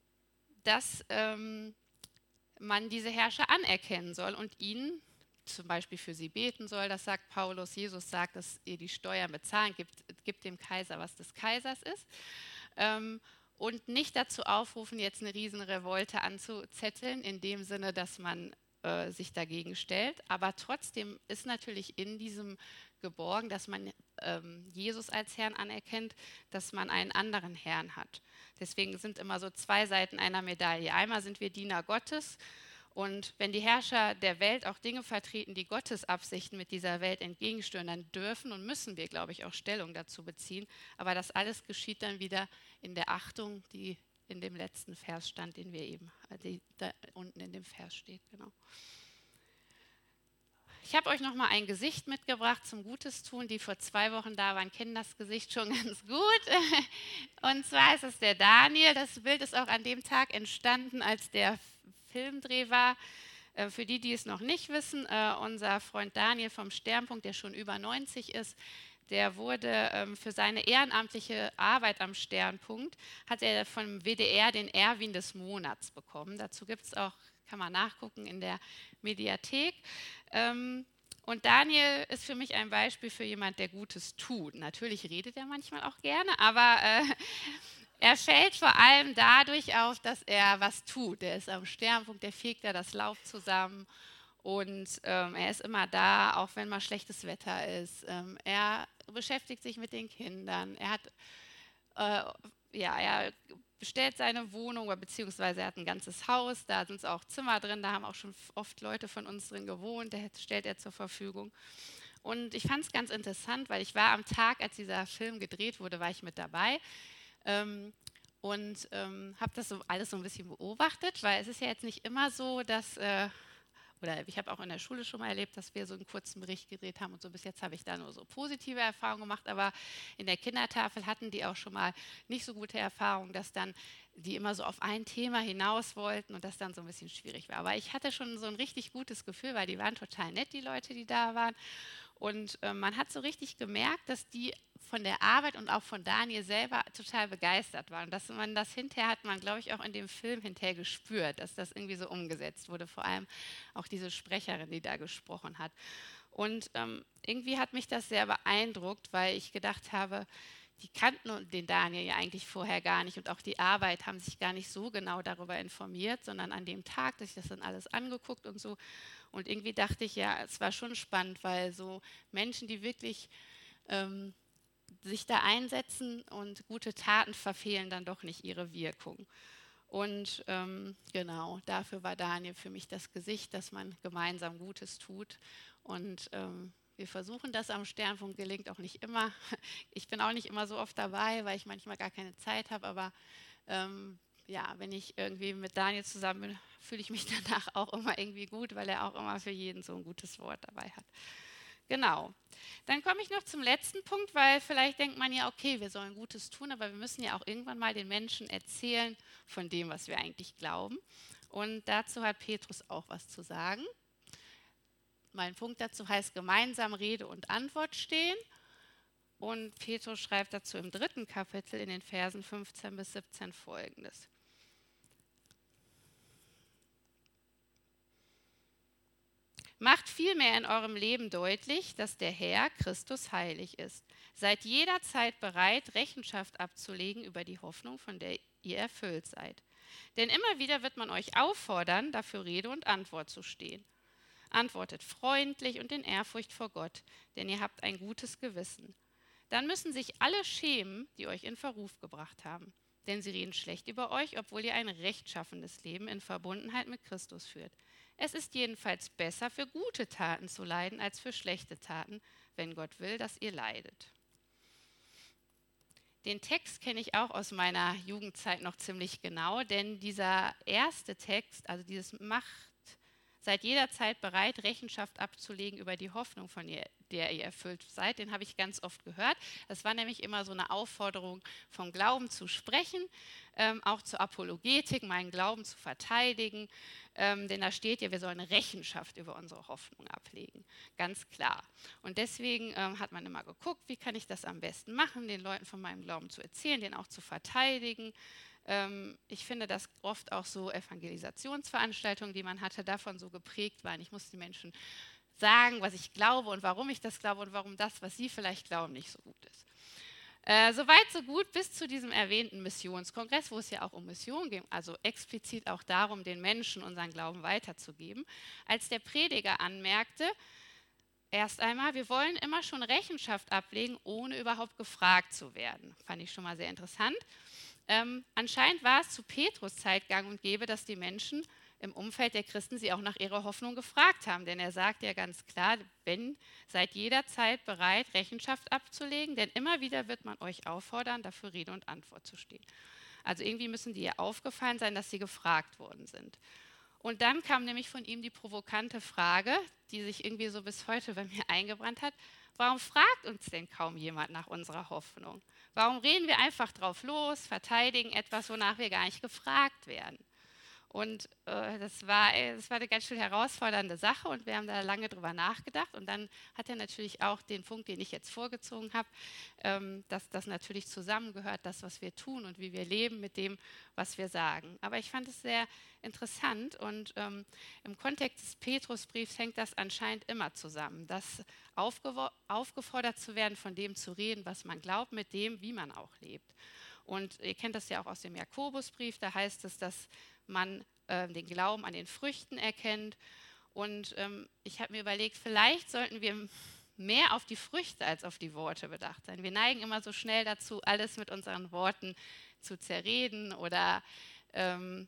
dass ähm, man diese Herrscher anerkennen soll und ihnen zum Beispiel für sie beten soll. Das sagt Paulus. Jesus sagt, dass ihr die Steuern bezahlen, gibt, gibt dem Kaiser, was des Kaisers ist. Ähm, und nicht dazu aufrufen, jetzt eine Riesenrevolte anzuzetteln, in dem Sinne, dass man äh, sich dagegen stellt. Aber trotzdem ist natürlich in diesem geborgen, dass man ähm, Jesus als Herrn anerkennt, dass man einen anderen Herrn hat. Deswegen sind immer so zwei Seiten einer Medaille. Einmal sind wir Diener Gottes und wenn die Herrscher der Welt auch Dinge vertreten, die Gottes Absichten mit dieser Welt entgegensteuern, dann dürfen und müssen wir, glaube ich, auch Stellung dazu beziehen. Aber das alles geschieht dann wieder in der Achtung, die in dem letzten Vers stand, den wir eben, die da unten in dem Vers steht. Genau. Ich habe euch noch mal ein Gesicht mitgebracht zum Gutes tun. Die vor zwei Wochen da waren, kennen das Gesicht schon ganz gut. Und zwar ist es der Daniel. Das Bild ist auch an dem Tag entstanden, als der Filmdreh war. Für die, die es noch nicht wissen, unser Freund Daniel vom Sternpunkt, der schon über neunzig ist, der wurde für seine ehrenamtliche Arbeit am Sternpunkt, hat er vom W D R den Erwin des Monats bekommen. Dazu gibt es auch, kann man nachgucken in der Mediathek. Und Daniel ist für mich ein Beispiel für jemand, der Gutes tut. Natürlich redet er manchmal auch gerne, aber äh, er fällt vor allem dadurch auf, dass er was tut. Er ist am Sternpunkt, der fegt da das Laub zusammen und ähm, er ist immer da, auch wenn mal schlechtes Wetter ist. Ähm, er beschäftigt sich mit den Kindern. Er hat äh, ja, er bestellt seine Wohnung, beziehungsweise er hat ein ganzes Haus, da sind auch Zimmer drin, da haben auch schon oft Leute von uns drin gewohnt, der stellt er zur Verfügung. Und ich fand es ganz interessant, weil ich war am Tag, als dieser Film gedreht wurde, war ich mit dabei. Ähm, und ähm, habe das so alles so ein bisschen beobachtet, weil es ist ja jetzt nicht immer so, dass, äh, oder ich habe auch in der Schule schon mal erlebt, dass wir so einen kurzen Bericht gedreht haben und so. Bis jetzt habe ich da nur so positive Erfahrungen gemacht, aber in der Kindertafel hatten die auch schon mal nicht so gute Erfahrungen, dass dann die immer so auf ein Thema hinaus wollten und das dann so ein bisschen schwierig war. Aber ich hatte schon so ein richtig gutes Gefühl, weil die waren total nett, die Leute, die da waren. Und äh, man hat so richtig gemerkt, dass die von der Arbeit und auch von Daniel selber total begeistert waren. Dass man das hinterher hat man, glaube ich, auch in dem Film hinterher gespürt, dass das irgendwie so umgesetzt wurde. Vor allem auch diese Sprecherin, die da gesprochen hat. Und ähm, irgendwie hat mich das sehr beeindruckt, weil ich gedacht habe, die kannten den Daniel ja eigentlich vorher gar nicht und auch die Arbeit haben sich gar nicht so genau darüber informiert, sondern an dem Tag, dass ich das dann alles angeguckt und so. Und irgendwie dachte ich, ja, es war schon spannend, weil so Menschen, die wirklich ähm, sich da einsetzen und gute Taten verfehlen dann doch nicht ihre Wirkung. Und ähm, genau, dafür war Daniel für mich das Gesicht, dass man gemeinsam Gutes tut. Und ähm, wir versuchen das am Sternfunk, gelingt auch nicht immer. Ich bin auch nicht immer so oft dabei, weil ich manchmal gar keine Zeit habe, aber ähm, ja, wenn ich irgendwie mit Daniel zusammen bin, fühle ich mich danach auch immer irgendwie gut, weil er auch immer für jeden so ein gutes Wort dabei hat. Genau. Dann komme ich noch zum letzten Punkt, weil vielleicht denkt man ja, okay, wir sollen Gutes tun, aber wir müssen ja auch irgendwann mal den Menschen erzählen von dem, was wir eigentlich glauben. Und dazu hat Petrus auch was zu sagen. Mein Punkt dazu heißt gemeinsam Rede und Antwort stehen. Und Petrus schreibt dazu im dritten Kapitel in den Versen fünfzehn bis siebzehn folgendes. Macht vielmehr in eurem Leben deutlich, dass der Herr Christus heilig ist. Seid jederzeit bereit, Rechenschaft abzulegen über die Hoffnung, von der ihr erfüllt seid. Denn immer wieder wird man euch auffordern, dafür Rede und Antwort zu stehen. Antwortet freundlich und in Ehrfurcht vor Gott, denn ihr habt ein gutes Gewissen. Dann müssen sich alle schämen, die euch in Verruf gebracht haben. Denn sie reden schlecht über euch, obwohl ihr ein rechtschaffenes Leben in Verbundenheit mit Christus führt. Es ist jedenfalls besser, für gute Taten zu leiden, als für schlechte Taten, wenn Gott will, dass ihr leidet. Den Text kenne ich auch aus meiner Jugendzeit noch ziemlich genau, denn dieser erste Text, also dieses Macht, seid jederzeit bereit, Rechenschaft abzulegen über die Hoffnung, von ihr, der ihr erfüllt seid, den habe ich ganz oft gehört. Das war nämlich immer so eine Aufforderung, vom Glauben zu sprechen, ähm, auch zur Apologetik, meinen Glauben zu verteidigen, ähm, denn da steht ja, wir sollen Rechenschaft über unsere Hoffnung ablegen, ganz klar. Und deswegen ähm, hat man immer geguckt, wie kann ich das am besten machen, den Leuten von meinem Glauben zu erzählen, den auch zu verteidigen. Ähm, ich finde, dass oft auch so Evangelisationsveranstaltungen, die man hatte, davon so geprägt waren. Ich muss den Menschen sagen, was ich glaube und warum ich das glaube und warum das, was sie vielleicht glauben, nicht so gut ist. Äh, Soweit, so gut, bis zu diesem erwähnten Missionskongress, wo es ja auch um Mission ging, also explizit auch darum, den Menschen unseren Glauben weiterzugeben. Als der Prediger anmerkte, erst einmal, wir wollen immer schon Rechenschaft ablegen, ohne überhaupt gefragt zu werden. Fand ich schon mal sehr interessant. Ähm, anscheinend war es zu Petrus Zeit gang und gäbe, dass die Menschen im Umfeld der Christen sie auch nach ihrer Hoffnung gefragt haben. Denn er sagt ja ganz klar, wenn, seid jederzeit bereit, Rechenschaft abzulegen, denn immer wieder wird man euch auffordern, dafür Rede und Antwort zu stehen. Also irgendwie müssen die ja aufgefallen sein, dass sie gefragt worden sind. Und dann kam nämlich von ihm die provokante Frage, die sich irgendwie so bis heute bei mir eingebrannt hat, warum fragt uns denn kaum jemand nach unserer Hoffnung? Warum reden wir einfach drauf los, verteidigen etwas, wonach wir gar nicht gefragt werden? Und äh, das, war, das war eine ganz schön herausfordernde Sache und wir haben da lange drüber nachgedacht. Und dann hat er natürlich auch den Punkt, den ich jetzt vorgezogen habe, ähm, dass das natürlich zusammengehört, das, was wir tun und wie wir leben mit dem, was wir sagen. Aber ich fand es sehr interessant und ähm, im Kontext des Petrusbriefs hängt das anscheinend immer zusammen, dass aufgefordert zu werden, von dem zu reden, was man glaubt, mit dem, wie man auch lebt. Und ihr kennt das ja auch aus dem Jakobusbrief, da heißt es, dass man äh, den Glauben an den Früchten erkennt. Und ähm, ich habe mir überlegt, vielleicht sollten wir mehr auf die Früchte als auf die Worte bedacht sein. Wir neigen immer so schnell dazu, alles mit unseren Worten zu zerreden oder ähm,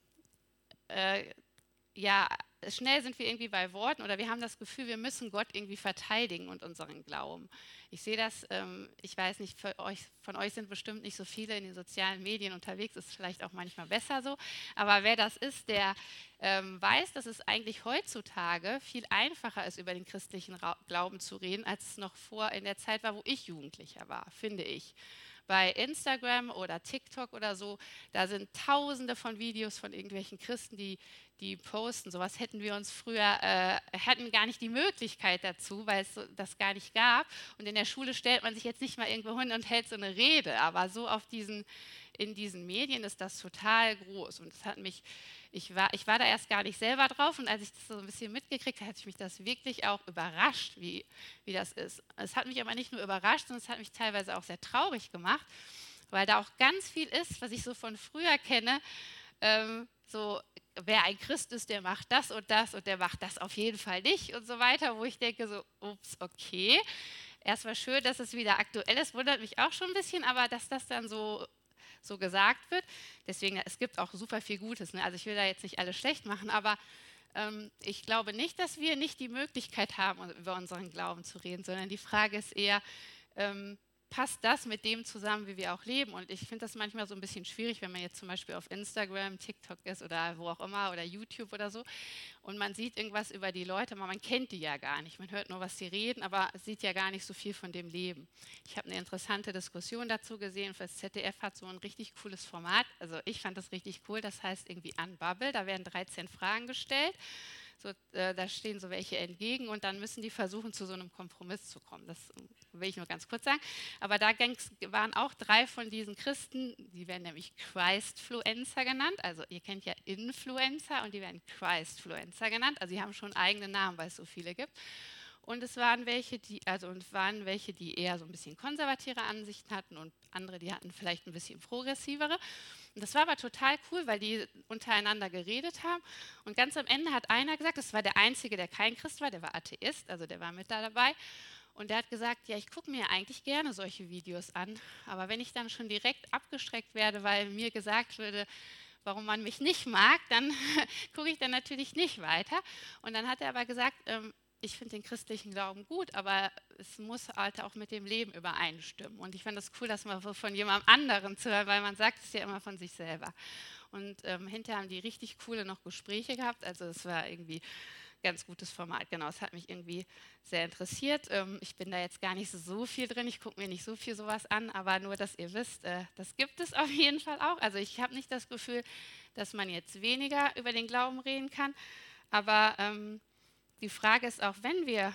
äh, ja, schnell sind wir irgendwie bei Worten oder wir haben das Gefühl, wir müssen Gott irgendwie verteidigen und unseren Glauben. Ich sehe das, ähm, ich weiß nicht, für euch, von euch sind bestimmt nicht so viele in den sozialen Medien unterwegs, ist vielleicht auch manchmal besser so, aber wer das ist, der ähm, weiß, dass es eigentlich heutzutage viel einfacher ist, über den christlichen Ra- Glauben zu reden, als es noch vor in der Zeit war, wo ich Jugendlicher war, finde ich. Bei Instagram oder TikTok oder so, da sind tausende von Videos von irgendwelchen Christen, die, die posten. Sowas hätten wir uns früher, äh, hatten gar nicht die Möglichkeit dazu, weil es so, das gar nicht gab. Und in der Schule stellt man sich jetzt nicht mal irgendwo hin und hält so eine Rede, aber so auf diesen, in diesen Medien ist das total groß. Und das hat mich, ich war, ich war da erst gar nicht selber drauf und als ich das so ein bisschen mitgekriegt habe, hat mich das wirklich auch überrascht, wie, wie das ist. Es hat mich aber nicht nur überrascht, sondern es hat mich teilweise auch sehr traurig gemacht, weil da auch ganz viel ist, was ich so von früher kenne, ähm, so wer ein Christ ist, der macht das und das und der macht das auf jeden Fall nicht und so weiter, wo ich denke so, ups, okay. Erstmal schön, dass es wieder aktuell ist, wundert mich auch schon ein bisschen, aber dass das dann so so gesagt wird. Deswegen, es gibt auch super viel Gutes. Ne? Also ich will da jetzt nicht alles schlecht machen, aber ähm, ich glaube nicht, dass wir nicht die Möglichkeit haben, über unseren Glauben zu reden, sondern die Frage ist eher, ähm, passt das mit dem zusammen, wie wir auch leben? Und ich finde das manchmal so ein bisschen schwierig, wenn man jetzt zum Beispiel auf Instagram, TikTok ist oder wo auch immer oder YouTube oder so und man sieht irgendwas über die Leute, aber man kennt die ja gar nicht. Man hört nur, was sie reden, aber sieht ja gar nicht so viel von dem Leben. Ich habe eine interessante Diskussion dazu gesehen. Das Z D F hat so ein richtig cooles Format. Also ich fand das richtig cool. Das heißt irgendwie Unbubble. Da werden dreizehn Fragen gestellt. So, äh, da stehen so welche entgegen und dann müssen die versuchen, zu so einem Kompromiss zu kommen. Das will ich nur ganz kurz sagen. Aber da waren auch drei von diesen Christen, die werden nämlich Christfluencer genannt. Also ihr kennt ja Influencer und die werden Christfluencer genannt. Also sie haben schon eigene Namen, weil es so viele gibt. Und es waren welche, die, also und waren welche, die eher so ein bisschen konservative Ansichten hatten und andere, die hatten vielleicht ein bisschen progressivere. Und das war aber total cool, weil die untereinander geredet haben. Und ganz am Ende hat einer gesagt, das war der Einzige, der kein Christ war, der war Atheist, also der war mit da dabei. Und der hat gesagt, ja, ich gucke mir eigentlich gerne solche Videos an, aber wenn ich dann schon direkt abgeschreckt werde, weil mir gesagt würde, warum man mich nicht mag, dann gucke ich dann natürlich nicht weiter. Und dann hat er aber gesagt, ähm, ich finde den christlichen Glauben gut, aber es muss halt auch mit dem Leben übereinstimmen. Und ich fand das cool, das mal von jemandem anderen zu hören, weil man sagt es ja immer von sich selber. Und ähm, hinterher haben die richtig coole noch Gespräche gehabt. Also es war irgendwie ein ganz gutes Format. Genau, es hat mich irgendwie sehr interessiert. Ähm, ich bin da jetzt gar nicht so, so viel drin. Ich gucke mir nicht so viel sowas an, aber nur, dass ihr wisst, äh, das gibt es auf jeden Fall auch. Also ich habe nicht das Gefühl, dass man jetzt weniger über den Glauben reden kann, aber ähm, die Frage ist auch, wenn wir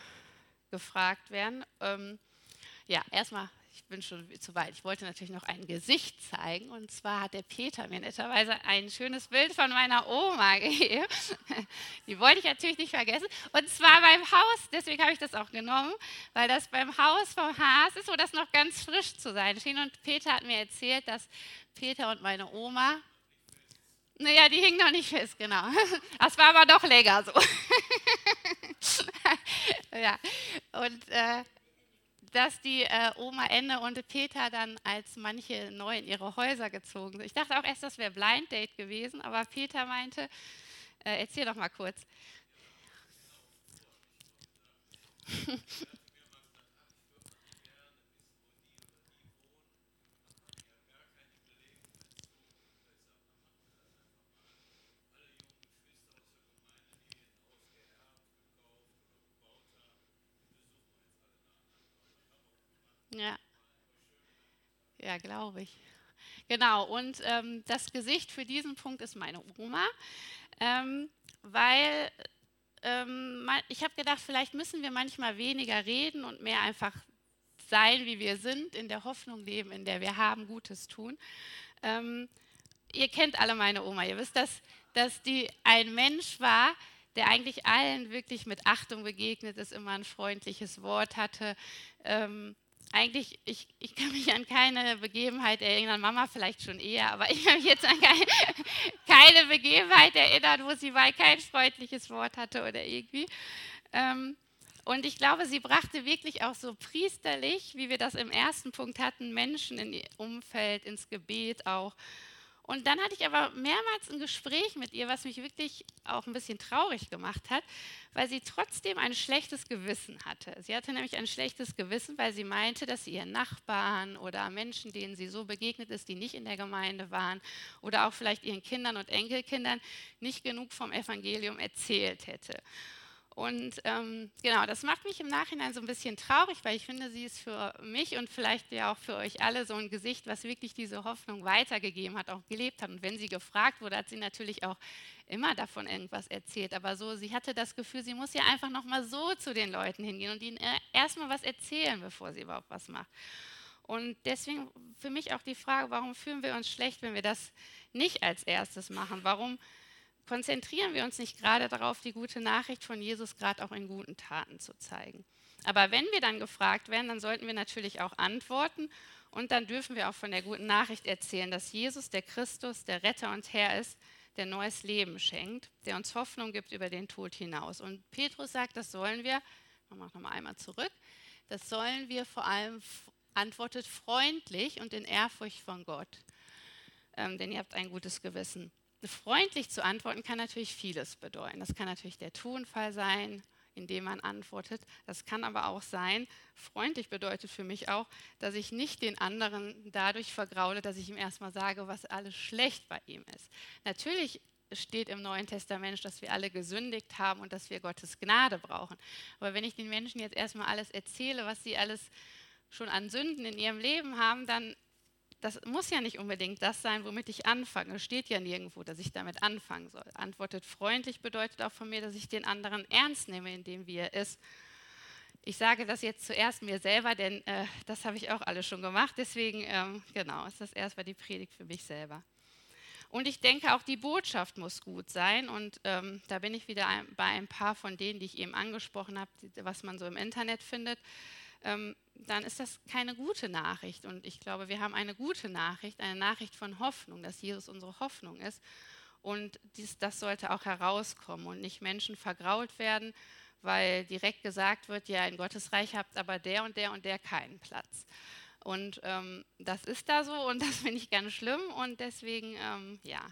gefragt werden, ähm, ja, erstmal, ich bin schon zu weit. Ich wollte natürlich noch ein Gesicht zeigen und zwar hat der Peter mir netterweise ein schönes Bild von meiner Oma gegeben. Die wollte ich natürlich nicht vergessen und zwar beim Haus, deswegen habe ich das auch genommen, weil das beim Haus vom Haas ist, wo das noch ganz frisch zu sein schien und Peter hat mir erzählt, dass Peter und meine Oma, naja, die hing noch nicht fest, genau. Das war aber doch länger so. Ja, und äh, dass die äh, Oma Enne und Peter dann als manche neu in ihre Häuser gezogen sind. Ich dachte auch erst, das wäre Blind Date gewesen, aber Peter meinte, äh, erzähl doch mal kurz. Ja, ja, glaube ich. Genau, und ähm, das Gesicht für diesen Punkt ist meine Oma, ähm, weil ähm, ich habe gedacht, vielleicht müssen wir manchmal weniger reden und mehr einfach sein, wie wir sind, in der Hoffnung leben, in der wir haben, Gutes tun. Ähm, ihr kennt alle meine Oma, ihr wisst, dass, dass die ein Mensch war, der eigentlich allen wirklich mit Achtung begegnet ist, immer ein freundliches Wort hatte. Ähm, eigentlich, ich, ich kann mich an keine Begebenheit erinnern, Mama vielleicht schon eher, aber ich kann mich jetzt an keine, keine Begebenheit erinnern, wo sie mal kein freundliches Wort hatte oder irgendwie. Ähm, Und ich glaube, sie brachte wirklich auch so priesterlich, wie wir das im ersten Punkt hatten, Menschen in ihr Umfeld, ins Gebet auch. Und dann hatte ich aber mehrmals ein Gespräch mit ihr, was mich wirklich auch ein bisschen traurig gemacht hat, weil sie trotzdem ein schlechtes Gewissen hatte. Sie hatte nämlich ein schlechtes Gewissen, weil sie meinte, dass sie ihren Nachbarn oder Menschen, denen sie so begegnet ist, die nicht in der Gemeinde waren, oder auch vielleicht ihren Kindern und Enkelkindern nicht genug vom Evangelium erzählt hätte. Und ähm, genau, das macht mich im Nachhinein so ein bisschen traurig, weil ich finde, sie ist für mich und vielleicht ja auch für euch alle so ein Gesicht, was wirklich diese Hoffnung weitergegeben hat, auch gelebt hat. Und wenn sie gefragt wurde, hat sie natürlich auch immer davon irgendwas erzählt. Aber so, sie hatte das Gefühl, sie muss ja einfach nochmal so zu den Leuten hingehen und ihnen erstmal was erzählen, bevor sie überhaupt was macht. Und deswegen für mich auch die Frage, warum fühlen wir uns schlecht, wenn wir das nicht als erstes machen? Warum konzentrieren wir uns nicht gerade darauf, die gute Nachricht von Jesus gerade auch in guten Taten zu zeigen? Aber wenn wir dann gefragt werden, dann sollten wir natürlich auch antworten und dann dürfen wir auch von der guten Nachricht erzählen, dass Jesus, der Christus, der Retter und Herr ist, der neues Leben schenkt, der uns Hoffnung gibt über den Tod hinaus. Und Petrus sagt, das sollen wir, ich mache nochmal einmal zurück, das sollen wir vor allem, antwortet freundlich und in Ehrfurcht von Gott, ähm, denn ihr habt ein gutes Gewissen. Freundlich zu antworten kann natürlich vieles bedeuten. Das kann natürlich der Tonfall sein, in dem man antwortet. Das kann aber auch sein, freundlich bedeutet für mich auch, dass ich nicht den anderen dadurch vergraule, dass ich ihm erstmal sage, was alles schlecht bei ihm ist. Natürlich steht im Neuen Testament, dass wir alle gesündigt haben und dass wir Gottes Gnade brauchen. Aber wenn ich den Menschen jetzt erstmal alles erzähle, was sie alles schon an Sünden in ihrem Leben haben, dann das muss ja nicht unbedingt das sein, womit ich anfange. Es steht ja nirgendwo, dass ich damit anfangen soll. Antwortet freundlich bedeutet auch von mir, dass ich den anderen ernst nehme, in dem wie er ist. Ich sage das jetzt zuerst mir selber, denn äh, das habe ich auch alles schon gemacht. Deswegen, ähm, genau, ist das erstmal die Predigt für mich selber. Und ich denke, auch die Botschaft muss gut sein. Und ähm, da bin ich wieder ein, bei ein paar von denen, die ich eben angesprochen habe, die, was man so im Internet findet. Ähm, dann ist das keine gute Nachricht. Und ich glaube, wir haben eine gute Nachricht, eine Nachricht von Hoffnung, dass Jesus unsere Hoffnung ist. Und dies, das sollte auch herauskommen und nicht Menschen vergrault werden, weil direkt gesagt wird, ja, in Gottes Reich habt aber der und der und der keinen Platz. Und ähm, das ist da so und das finde ich ganz schlimm. Und deswegen, ähm, ja,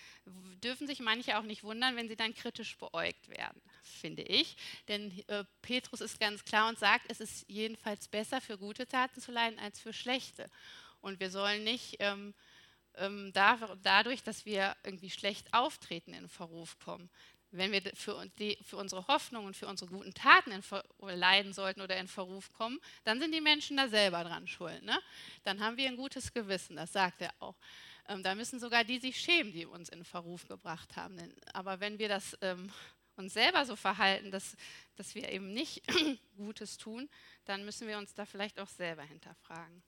dürfen sich manche auch nicht wundern, wenn sie dann kritisch beäugt werden, finde ich. Denn äh, Petrus ist ganz klar und sagt, es ist jedenfalls besser, für gute Taten zu leiden, als für schlechte. Und wir sollen nicht ähm, ähm, da, dadurch, dass wir irgendwie schlecht auftreten, in Verruf kommen. Wenn wir für, die, für unsere Hoffnung und für unsere guten Taten in Ver, leiden sollten oder in Verruf kommen, dann sind die Menschen da selber dran schuld. Ne? Dann haben wir ein gutes Gewissen, das sagt er auch. Ähm, da müssen sogar die sich schämen, die uns in Verruf gebracht haben. Denn, aber wenn wir das ähm, uns selber so verhalten, dass, dass wir eben nicht Gutes tun, dann müssen wir uns da vielleicht auch selber hinterfragen.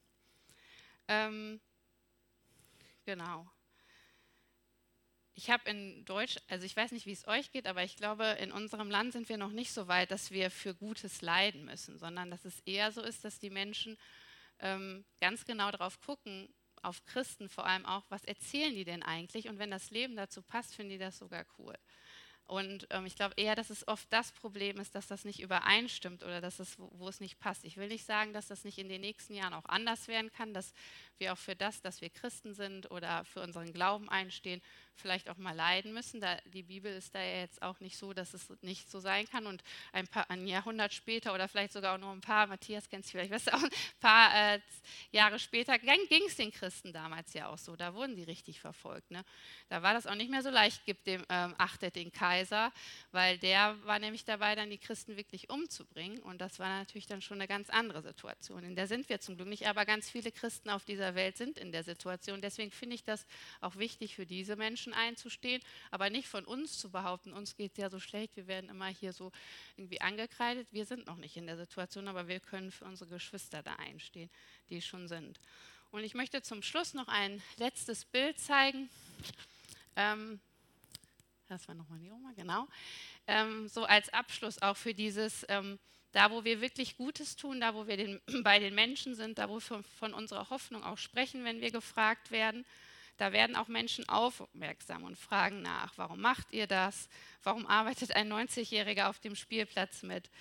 Ähm, genau. Ich habe in Deutsch, also ich weiß nicht, wie es euch geht, aber ich glaube, in unserem Land sind wir noch nicht so weit, dass wir für Gutes leiden müssen, sondern dass es eher so ist, dass die Menschen ähm, ganz genau darauf gucken, auf Christen vor allem auch, was erzählen die denn eigentlich? Und wenn das Leben dazu passt, finden die das sogar cool. Und ähm, ich glaube eher, dass es oft das Problem ist, dass das nicht übereinstimmt oder dass es, wo, wo es nicht passt. Ich will nicht sagen, dass das nicht in den nächsten Jahren auch anders werden kann, dass wir auch für das, dass wir Christen sind oder für unseren Glauben einstehen, vielleicht auch mal leiden müssen. Da, die Bibel ist da ja jetzt auch nicht so, dass es nicht so sein kann. Und ein, paar, ein Jahrhundert später oder vielleicht sogar auch nur ein paar, Matthias kennt es vielleicht besser, auch ein paar äh, Jahre später ging es den Christen damals ja auch so. Da wurden sie richtig verfolgt. Ne? Da war das auch nicht mehr so leicht, gibt dem, ähm, achtet den Kaiser, weil der war nämlich dabei, dann die Christen wirklich umzubringen. Und das war natürlich dann schon eine ganz andere Situation. In der sind wir zum Glück nicht, aber ganz viele Christen auf dieser Welt sind in der Situation. Deswegen finde ich das auch wichtig, für diese Menschen einzustehen, aber nicht von uns zu behaupten, uns geht es ja so schlecht, wir werden immer hier so irgendwie angekreidet. Wir sind noch nicht in der Situation, aber wir können für unsere Geschwister da einstehen, die schon sind. Und ich möchte zum Schluss noch ein letztes Bild zeigen. Ähm, das war nochmal die Oma, genau. Ähm, so als Abschluss auch für dieses, ähm, da wo wir wirklich Gutes tun, da wo wir den, bei den Menschen sind, da wo wir von unserer Hoffnung auch sprechen, wenn wir gefragt werden, da werden auch Menschen aufmerksam und fragen nach, warum macht ihr das? Warum arbeitet ein neunzigjähriger auf dem Spielplatz mit?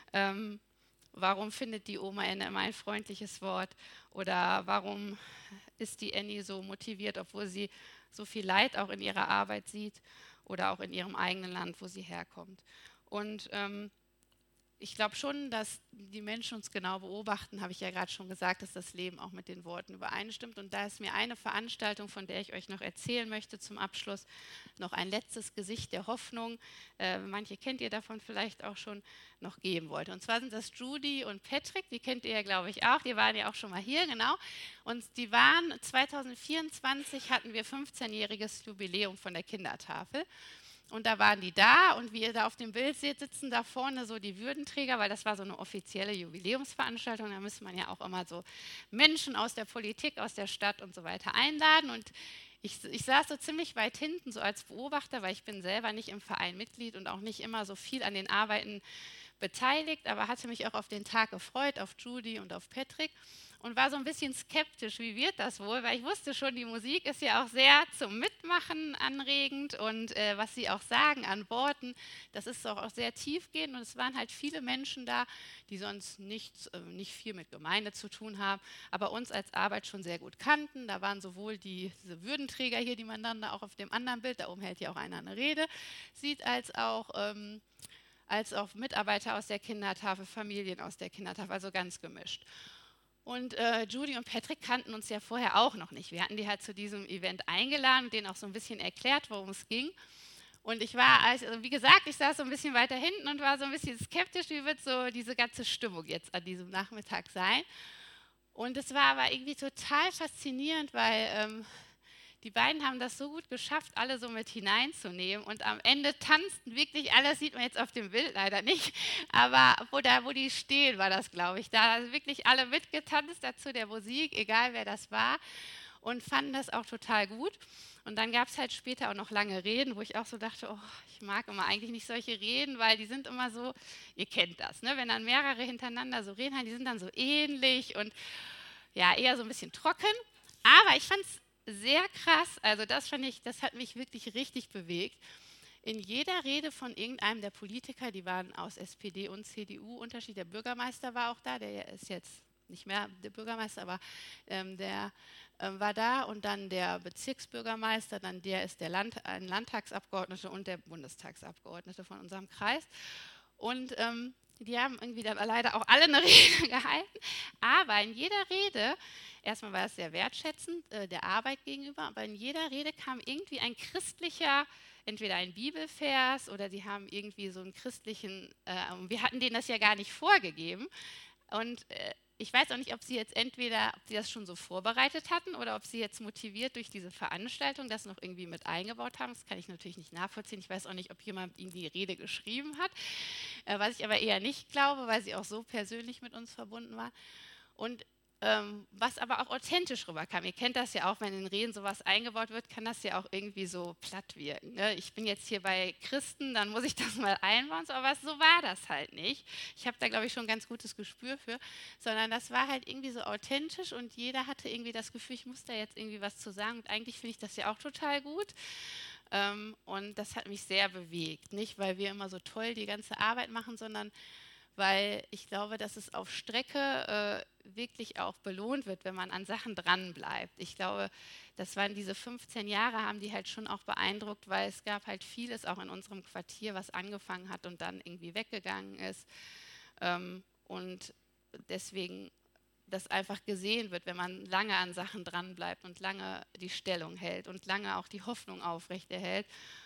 Ähm, warum findet die Oma immer ein freundliches Wort? Oder warum ist die Annie so motiviert, obwohl sie so viel Leid auch in ihrer Arbeit sieht oder auch in ihrem eigenen Land, wo sie herkommt? Und ähm, ich glaube schon, dass die Menschen uns genau beobachten, habe ich ja gerade schon gesagt, dass das Leben auch mit den Worten übereinstimmt. Und da ist mir eine Veranstaltung, von der ich euch noch erzählen möchte zum Abschluss, noch ein letztes Gesicht der Hoffnung, äh, manche kennt ihr davon vielleicht auch schon, noch geben wollte. Und zwar sind das Judy und Patrick, die kennt ihr ja, glaube ich, auch, die waren ja auch schon mal hier, genau. Und die waren, zwanzig vierundzwanzig hatten wir fünfzehnjähriges Jubiläum von der Kindertafel. Und da waren die da und wie ihr da auf dem Bild seht, sitzen da vorne so die Würdenträger, weil das war so eine offizielle Jubiläumsveranstaltung. Da müsste man ja auch immer so Menschen aus der Politik, aus der Stadt und so weiter einladen. Und ich, ich saß so ziemlich weit hinten, so als Beobachter, weil ich bin selber nicht im Verein Mitglied und auch nicht immer so viel an den Arbeiten beteiligt, aber hatte mich auch auf den Tag gefreut, auf Judy und auf Patrick. Und war so ein bisschen skeptisch, wie wird das wohl, weil ich wusste schon, die Musik ist ja auch sehr zum Mitmachen anregend und äh, was sie auch sagen an Worten, das ist auch, auch sehr tiefgehend und es waren halt viele Menschen da, die sonst nichts, äh, nicht viel mit Gemeinde zu tun haben, aber uns als Arbeit schon sehr gut kannten. Da waren sowohl die, diese Würdenträger hier, die man dann da auch auf dem anderen Bild, da oben hält ja auch einer eine Rede, sieht, als auch... Ähm, als auch Mitarbeiter aus der Kindertafel, Familien aus der Kindertafel, also ganz gemischt. Und äh, Judy und Patrick kannten uns ja vorher auch noch nicht. Wir hatten die halt zu diesem Event eingeladen und denen auch so ein bisschen erklärt, worum es ging. Und ich war, also wie gesagt, ich saß so ein bisschen weiter hinten und war so ein bisschen skeptisch, wie wird so diese ganze Stimmung jetzt an diesem Nachmittag sein. Und es war aber irgendwie total faszinierend, weil ähm, die beiden haben das so gut geschafft, alle so mit hineinzunehmen und am Ende tanzten wirklich alle, das sieht man jetzt auf dem Bild leider nicht, aber wo, da, wo die stehen, war das, glaube ich, da also wirklich alle mitgetanzt dazu der Musik, egal wer das war und fanden das auch total gut. Und dann gab es halt später auch noch lange Reden, wo ich auch so dachte, oh, ich mag immer eigentlich nicht solche Reden, weil die sind immer so, ihr kennt das, ne? Wenn dann mehrere hintereinander so reden, die sind dann so ähnlich und ja, eher so ein bisschen trocken. Aber ich fand es sehr krass, also das fand ich, das hat mich wirklich richtig bewegt. In jeder Rede von irgendeinem der Politiker, die waren aus S P D und C D U Unterschied, der Bürgermeister war auch da, der ist jetzt nicht mehr der Bürgermeister, aber ähm, der ähm, war da und dann der Bezirksbürgermeister, dann der ist der Land, ein Landtagsabgeordneter und der Bundestagsabgeordnete von unserem Kreis. Und ähm, die haben irgendwie dann leider auch alle eine Rede gehalten, aber in jeder Rede, erstmal war es sehr wertschätzend äh, der Arbeit gegenüber, aber in jeder Rede kam irgendwie ein christlicher, entweder ein Bibelvers oder die haben irgendwie so einen christlichen, äh, wir hatten denen das ja gar nicht vorgegeben und äh, ich weiß auch nicht, ob sie jetzt entweder, ob sie das schon so vorbereitet hatten oder ob sie jetzt motiviert durch diese Veranstaltung das noch irgendwie mit eingebaut haben. Das kann ich natürlich nicht nachvollziehen. Ich weiß auch nicht, ob jemand ihnen die Rede geschrieben hat, äh, was ich aber eher nicht glaube, weil sie auch so persönlich mit uns verbunden war. Und ähm, was aber auch authentisch rüberkam. Ihr kennt das ja auch, wenn in Reden sowas eingebaut wird, kann das ja auch irgendwie so platt wirken. Ne? Ich bin jetzt hier bei Christen, dann muss ich das mal einbauen, so, aber so war das halt nicht. Ich habe da, glaube ich, schon ein ganz gutes Gespür für, sondern das war halt irgendwie so authentisch und jeder hatte irgendwie das Gefühl, ich muss da jetzt irgendwie was zu sagen und eigentlich finde ich das ja auch total gut. Ähm, und das hat mich sehr bewegt. Nicht, weil wir immer so toll die ganze Arbeit machen, sondern weil ich glaube, dass es auf Strecke äh, wirklich auch belohnt wird, wenn man an Sachen dranbleibt. Ich glaube, das waren diese fünfzehn Jahre, haben die halt schon auch beeindruckt, weil es gab halt vieles auch in unserem Quartier, was angefangen hat und dann irgendwie weggegangen ist. Ähm, und deswegen das einfach gesehen wird, wenn man lange an Sachen dranbleibt und lange die Stellung hält und lange auch die Hoffnung aufrechterhält.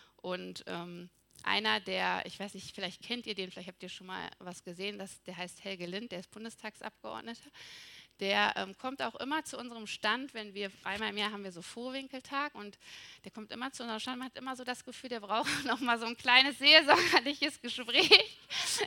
Und ähm, einer, der, ich weiß nicht, vielleicht kennt ihr den, vielleicht habt ihr schon mal was gesehen, das, der heißt Helge Lind, der ist Bundestagsabgeordneter. Der ähm, kommt auch immer zu unserem Stand, wenn wir, einmal im Jahr haben wir so Vorwinkeltag und der kommt immer zu unserem Stand, man hat immer so das Gefühl, der braucht noch mal so ein kleines seelsorgerliches Gespräch.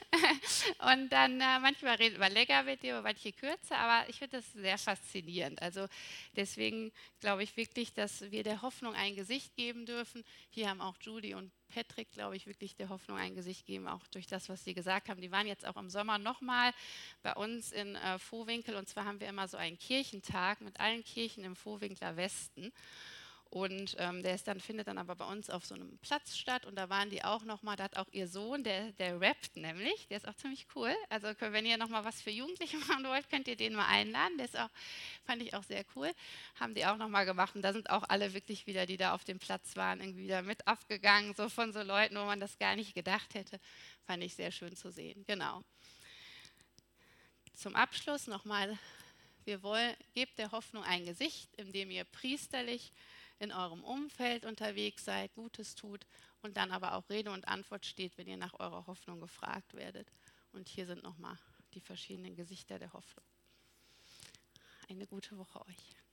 Und dann äh, manchmal redet man länger mit dir, manche kürzer, aber ich finde das sehr faszinierend. Also deswegen glaube ich wirklich, dass wir der Hoffnung ein Gesicht geben dürfen. Hier haben auch Judy und Patrick, glaube ich, wirklich der Hoffnung ein Gesicht geben, auch durch das, was sie gesagt haben. Die waren jetzt auch im Sommer nochmal bei uns in äh, Vohwinkel und zwar haben wir immer so einen Kirchentag mit allen Kirchen im Vohwinkler Westen. Und ähm, der ist dann, findet dann aber bei uns auf so einem Platz statt und da waren die auch nochmal, da hat auch ihr Sohn, der, der rappt nämlich, der ist auch ziemlich cool. Also wenn ihr nochmal was für Jugendliche machen wollt, könnt ihr den mal einladen, der ist auch, fand ich auch sehr cool. Haben die auch nochmal gemacht und da sind auch alle wirklich wieder, die da auf dem Platz waren, irgendwie wieder mit abgegangen, so von so Leuten, wo man das gar nicht gedacht hätte. Fand ich sehr schön zu sehen, genau. Zum Abschluss nochmal, wir wollen, gebt der Hoffnung ein Gesicht, indem ihr priesterlich in eurem Umfeld unterwegs seid, Gutes tut und dann aber auch Rede und Antwort steht, wenn ihr nach eurer Hoffnung gefragt werdet. Und hier sind nochmal die verschiedenen Gesichter der Hoffnung. Eine gute Woche euch.